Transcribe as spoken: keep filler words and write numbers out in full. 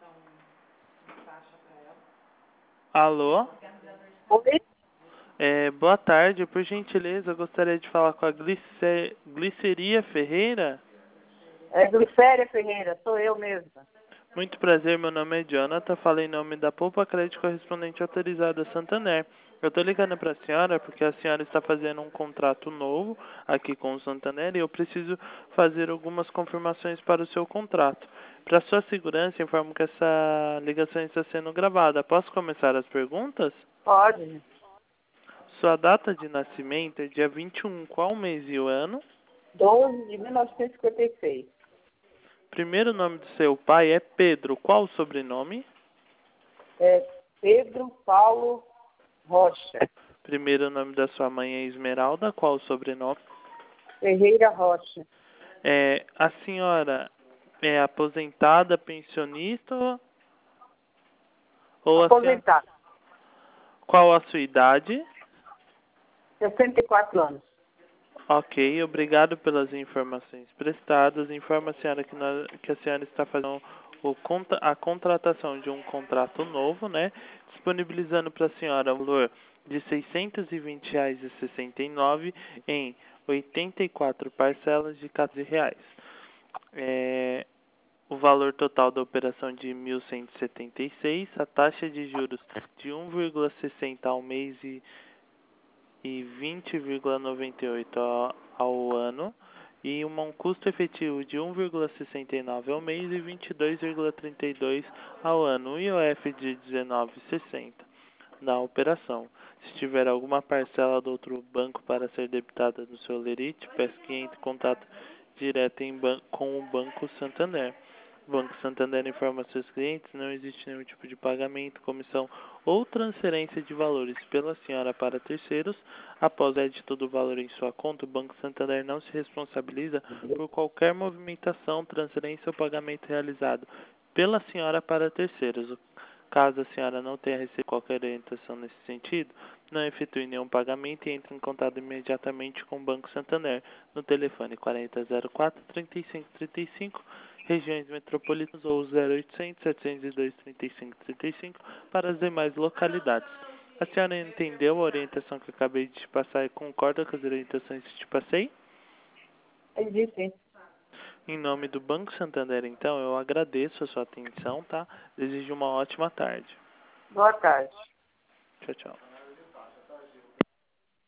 Alô? Oi? É, boa tarde, por gentileza, eu gostaria de falar com a Glice... Gliceria Ferreira. É Glicéria Ferreira, sou eu mesma. Muito prazer, meu nome é Jonathan, falei em nome da Poupa Crédito Correspondente Autorizada Santander. Eu estou ligando para a senhora porque a senhora está fazendo um contrato novo aqui com o Santander e eu preciso fazer algumas confirmações para o seu contrato. Para sua segurança, informo que essa ligação está sendo gravada. Posso começar as perguntas? Pode. Sua data de nascimento é dia vinte e um, qual mês e o ano? doze de mil novecentos e cinquenta e seis. Primeiro nome do seu pai é Pedro, qual o sobrenome? É Pedro Paulo Rocha. Primeiro nome da sua mãe é Esmeralda, qual o sobrenome? Ferreira Rocha. É, a senhora é aposentada, pensionista ou a senhora... Aposentado. Qual a sua idade? sessenta e quatro anos. Ok, obrigado pelas informações prestadas. Informa a senhora que, nós, que a senhora está fazendo o, conta, a contratação de um contrato novo, né? Disponibilizando para a senhora o valor de seiscentos e vinte reais e sessenta e nove em oitenta e quatro parcelas de quatorze reais. É, o valor total da operação de mil cento e setenta e seis, a taxa de juros de um vírgula sessenta ao mês e e vinte vírgula noventa e oito ao, ao ano e uma, um custo efetivo de um vírgula sessenta e nove ao mês e vinte e dois vírgula trinta e dois ao ano, o I O F de dezenove vírgula sessenta na operação. Se tiver alguma parcela do outro banco para ser debitada no seu lerite, peço que entre em contato direto em ban com o Banco Santander. O Banco Santander informa seus clientes, não existe nenhum tipo de pagamento, comissão ou transferência de valores pela senhora para terceiros. Após o édito do valor em sua conta, o Banco Santander não se responsabiliza por qualquer movimentação, transferência ou pagamento realizado pela senhora para terceiros. Caso a senhora não tenha recebido qualquer orientação nesse sentido, não efetue nenhum pagamento e entre em contato imediatamente com o Banco Santander no telefone quarenta zero quatro, trinta e cinco trinta e cinco, regiões metropolitanas ou zero oitocentos, setecentos e dois, trinta e cinco trinta e cinco para as demais localidades. A senhora entendeu a orientação que eu acabei de te passar e concorda com as orientações que te passei? Entendi, sim. Em nome do Banco Santander, então, eu agradeço a sua atenção, tá? Desejo uma ótima tarde. Boa tarde. Tchau, tchau.